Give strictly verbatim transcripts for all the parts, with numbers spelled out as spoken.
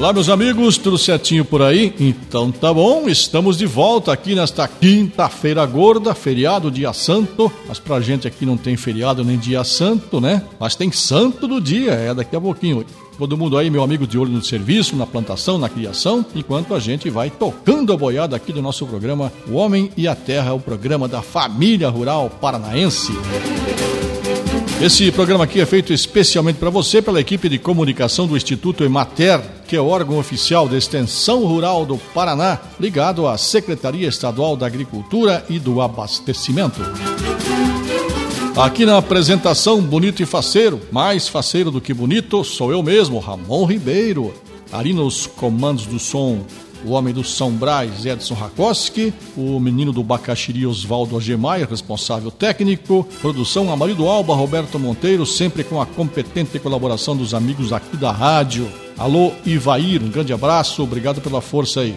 Olá, meus amigos, tudo certinho por aí? Então tá bom, estamos de volta aqui nesta quinta-feira gorda, feriado, dia santo, mas pra gente aqui não tem feriado nem dia santo, né? Mas tem santo do dia, é daqui a pouquinho. Todo mundo aí, meu amigo, de olho no serviço, na plantação, na criação, enquanto a gente vai tocando a boiada aqui do nosso programa O Homem e a Terra, o programa da família rural paranaense. Esse programa aqui é feito especialmente para você pela equipe de comunicação do Instituto Emater, que é o órgão oficial da Extensão Rural do Paraná, ligado à Secretaria Estadual da Agricultura e do Abastecimento. Aqui na apresentação, bonito e faceiro, mais faceiro do que bonito, sou eu mesmo, Ramon Ribeiro. Ali nos comandos do som, o homem do São Brás, Edson Rakoski, o menino do Bacaxiri, Oswaldo Agemai, responsável técnico, produção Amarildo Alba, Roberto Monteiro, sempre com a competente colaboração dos amigos aqui da rádio. Alô, Ivair, um grande abraço, obrigado pela força aí.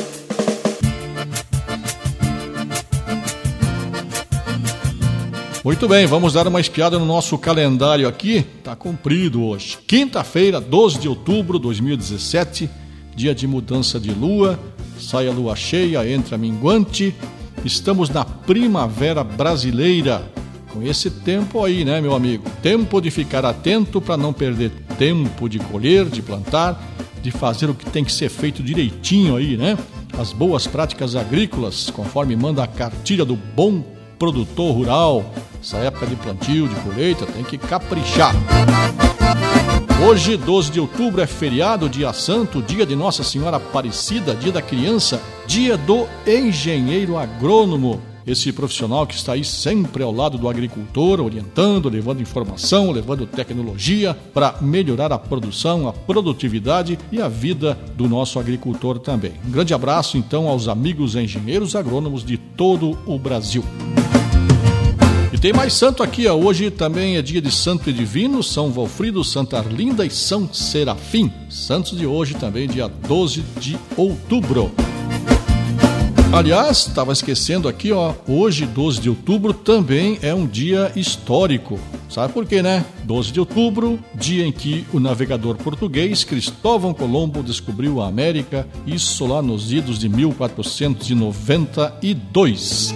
Muito bem, vamos dar uma espiada no nosso calendário aqui, tá cumprido hoje. Quinta-feira, doze de outubro de dois mil e dezessete, dia de mudança de lua, sai a lua cheia, entra a minguante, estamos na primavera brasileira, com esse tempo aí, né, meu amigo? Tempo de ficar atento para não perder tempo de colher, de plantar, de fazer o que tem que ser feito direitinho aí, né? As boas práticas agrícolas, conforme manda a cartilha do bom produtor rural. Essa época de plantio, de colheita, tem que caprichar. Hoje, doze de outubro, é feriado, dia santo, dia de Nossa Senhora Aparecida, dia da criança, dia do engenheiro agrônomo. Esse profissional que está aí sempre ao lado do agricultor, orientando, levando informação, levando tecnologia para melhorar a produção, a produtividade e a vida do nosso agricultor também. Um grande abraço, então, aos amigos engenheiros agrônomos de todo o Brasil. E tem mais santo aqui, ó. Hoje também é dia de Santo e Divino, São Valfrido, Santa Arlinda e São Serafim. Santos de hoje também, dia doze de outubro. Aliás, estava esquecendo aqui, ó, hoje, doze de outubro, também é um dia histórico. Sabe por quê, né? doze de outubro, dia em que o navegador português Cristóvão Colombo descobriu a América, isso lá nos idos de mil quatrocentos e noventa e dois.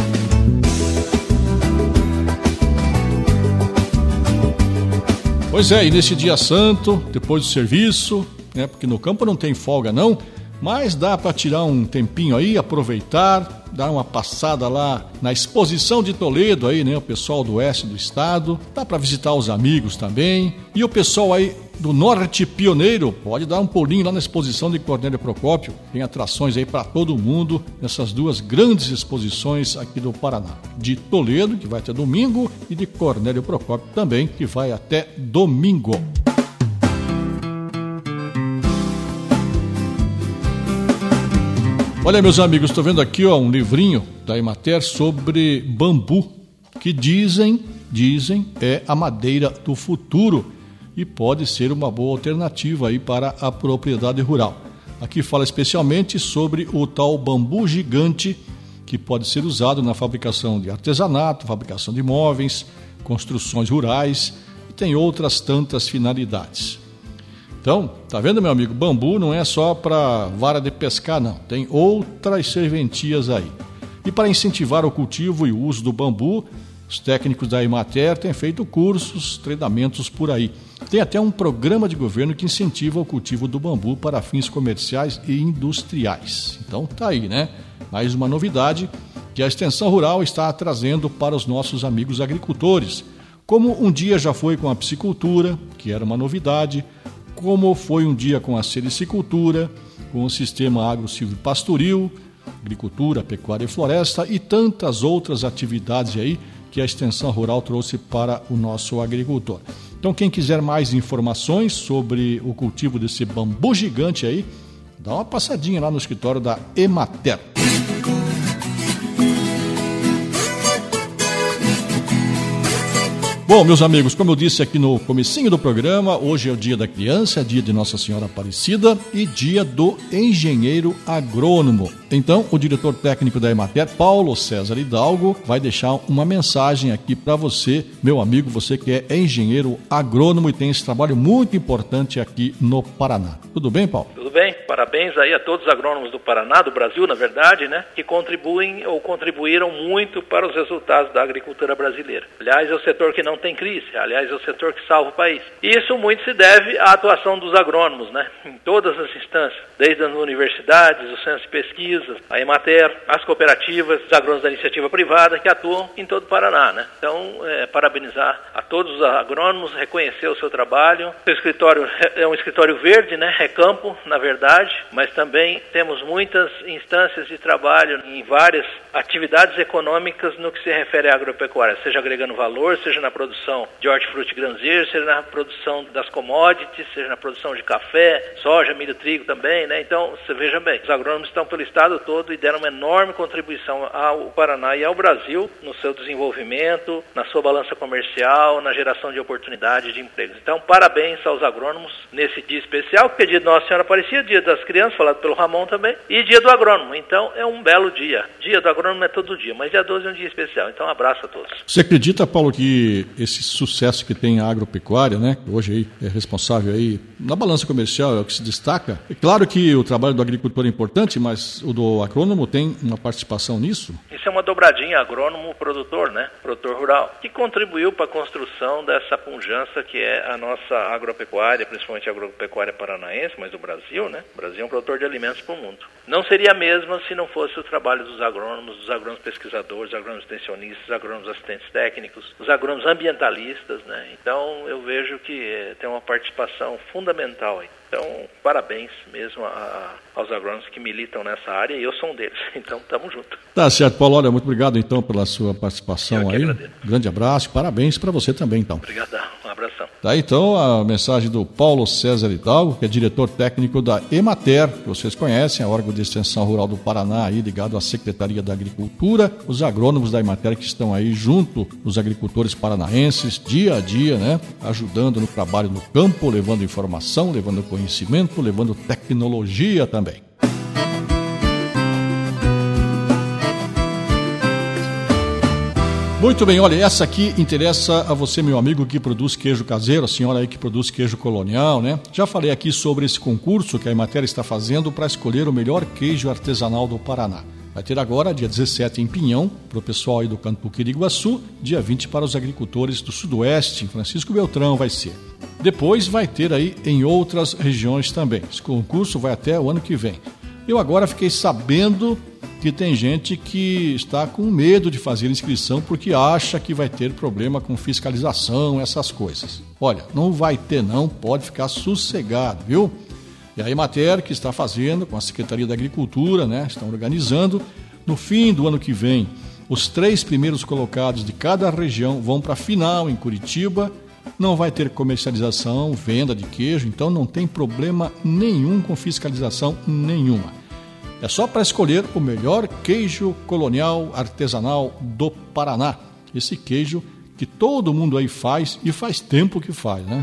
Pois é, e nesse dia santo, depois do serviço, né, porque no campo não tem folga não, mas dá para tirar um tempinho aí, aproveitar, dar uma passada lá na exposição de Toledo aí, né, o pessoal do oeste do estado, dá para visitar os amigos também, e o pessoal aí do norte pioneiro pode dar um pulinho lá na exposição de Cornélio Procópio, tem atrações aí para todo mundo nessas duas grandes exposições aqui do Paraná, de Toledo, que vai até domingo, e de Cornélio Procópio também, que vai até domingo. Olha, meus amigos, estou vendo aqui, ó, um livrinho da Emater sobre bambu, que dizem, dizem, é a madeira do futuro e pode ser uma boa alternativa aí para a propriedade rural. Aqui fala especialmente sobre o tal bambu gigante, que pode ser usado na fabricação de artesanato, fabricação de móveis, construções rurais e tem outras tantas finalidades. Então, tá vendo, meu amigo? Bambu não é só para vara de pescar, não. Tem outras serventias aí. E para incentivar o cultivo e o uso do bambu, os técnicos da Emater têm feito cursos, treinamentos por aí. Tem até um programa de governo que incentiva o cultivo do bambu para fins comerciais e industriais. Então tá aí, né? Mais uma novidade que a Extensão Rural está trazendo para os nossos amigos agricultores. Como um dia já foi com a piscicultura, que era uma novidade, como foi um dia com a sericicultura, com o sistema agro-silvio-pastoril, agricultura, pecuária e floresta e tantas outras atividades aí que a Extensão Rural trouxe para o nosso agricultor. Então, quem quiser mais informações sobre o cultivo desse bambu gigante aí, dá uma passadinha lá no escritório da Emater. Bom, meus amigos, como eu disse aqui no comecinho do programa, hoje é o dia da criança, dia de Nossa Senhora Aparecida e dia do engenheiro agrônomo. Então, o diretor técnico da Emater, Paulo César Hidalgo, vai deixar uma mensagem aqui para você, meu amigo, você que é engenheiro agrônomo e tem esse trabalho muito importante aqui no Paraná. Tudo bem, Paulo? Tudo bem, parabéns aí a todos os agrônomos do Paraná, do Brasil, na verdade, né, que contribuem ou contribuíram muito para os resultados da agricultura brasileira. Aliás, é o setor que não tem crise, aliás, é o setor que salva o país. E isso muito se deve à atuação dos agrônomos, né, em todas as instâncias, desde as universidades, os centros de pesquisa, a Emater, as cooperativas, os agrônomos da iniciativa privada que atuam em todo o Paraná, né. Então, é, parabenizar a todos os agrônomos, reconhecer o seu trabalho. O escritório é um escritório verde, né, é campo, na verdade, mas também temos muitas instâncias de trabalho em várias atividades econômicas no que se refere à agropecuária, seja agregando valor, seja na produção de hortifruti e granzeiro, seja na produção das commodities, seja na produção de café, soja, milho, trigo também, né? Então, você veja bem, os agrônomos estão pelo estado todo e deram uma enorme contribuição ao Paraná e ao Brasil no seu desenvolvimento, na sua balança comercial, na geração de oportunidades de empregos. Então, parabéns aos agrônomos nesse dia especial, que é dia de Nossa Senhora Aparecida, dia das crianças, falado pelo Ramon também, e dia do agrônomo. Então, é um belo dia. Dia do agrônomo é todo dia, mas dia doze é um dia especial. Então, um abraço a todos. Você acredita, Paulo, que esse sucesso que tem a agropecuária, né, hoje aí é responsável aí na balança comercial, é o que se destaca? É claro que o trabalho do agricultor é importante, mas o do agrônomo tem uma participação nisso? Isso é uma dobradinha agrônomo-produtor, né, produtor rural, que contribuiu para a construção dessa pujança que é a nossa agropecuária, principalmente a agropecuária paranaense, mas do Brasil, né? O Brasil é um produtor de alimentos para o mundo. Não seria a mesma se não fosse o trabalho dos agrônomos, dos agrônomos pesquisadores, dos agrônomos extensionistas, dos agrônomos assistentes técnicos, dos agrônomos ambientalistas, né? Então, eu vejo que é, tem uma participação fundamental aí. Então, parabéns mesmo a, a, aos agrônomos que militam nessa área, e eu sou um deles. Então, estamos juntos. Tá certo, Paulo. Olha, muito obrigado, então, pela sua participação eu que aí. Agradeço. Grande abraço, parabéns para você também, então. Obrigadão, um abração. Tá, então, a mensagem do Paulo César Hidalgo, que é diretor técnico da Emater, que vocês conhecem, é órgão de extensão rural do Paraná, aí ligado à Secretaria da Agricultura, os agrônomos da Emater que estão aí junto dos agricultores paranaenses, dia a dia, né, ajudando no trabalho no campo, levando informação, levando conhecimento, levando tecnologia também. Muito bem, olha, essa aqui interessa a você, meu amigo, que produz queijo caseiro, a senhora aí que produz queijo colonial, né? Já falei aqui sobre esse concurso que a Emater está fazendo para escolher o melhor queijo artesanal do Paraná. Vai ter agora, dia dezessete, em Pinhão, para o pessoal aí do Canto do Quiriguaçu, dia vinte para os agricultores do Sudoeste, em Francisco Beltrão vai ser. Depois vai ter aí em outras regiões também. Esse concurso vai até o ano que vem. Eu agora fiquei sabendo que tem gente que está com medo de fazer inscrição porque acha que vai ter problema com fiscalização, essas coisas. Olha, não vai ter não, pode ficar sossegado, viu? E a Emater que está fazendo com a Secretaria da Agricultura, né, estão organizando, no fim do ano que vem, os três primeiros colocados de cada região vão para a final em Curitiba. Não vai ter comercialização, venda de queijo, então não tem problema nenhum com fiscalização nenhuma. É só para escolher o melhor queijo colonial artesanal do Paraná. Esse queijo que todo mundo aí faz e faz tempo que faz, né?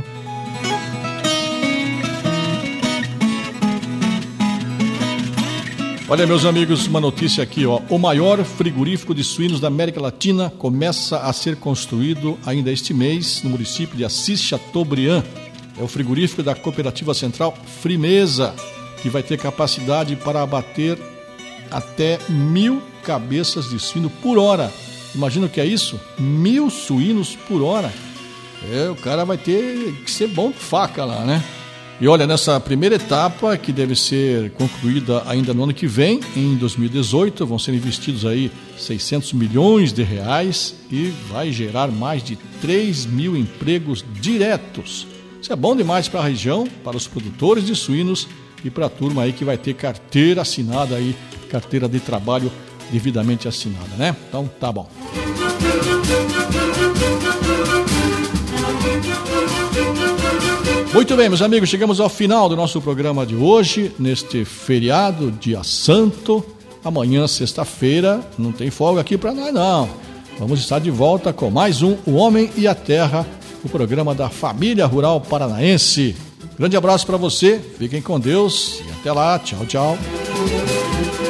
Olha, meus amigos, uma notícia aqui, ó. O maior frigorífico de suínos da América Latina começa a ser construído ainda este mês no município de Assis Chateaubriand. É o frigorífico da Cooperativa Central Frimeza, que vai ter capacidade para abater até mil cabeças de suíno por hora. Imagina o que é isso? Mil suínos por hora. É, o cara vai ter que ser bom de faca lá, né? E olha, nessa primeira etapa, que deve ser concluída ainda no ano que vem, em dois mil e dezoito, vão ser investidos aí seiscentos milhões de reais e vai gerar mais de três mil empregos diretos. Isso é bom demais para a região, para os produtores de suínos e para a turma aí que vai ter carteira assinada aí, carteira de trabalho devidamente assinada, né? Então, tá bom. Muito bem, meus amigos, chegamos ao final do nosso programa de hoje, neste feriado, dia santo. Amanhã, sexta-feira, não tem folga aqui para nós, não. Vamos estar de volta com mais um O Homem e a Terra, o programa da Família Rural Paranaense. Grande abraço para você, fiquem com Deus e até lá, tchau, tchau.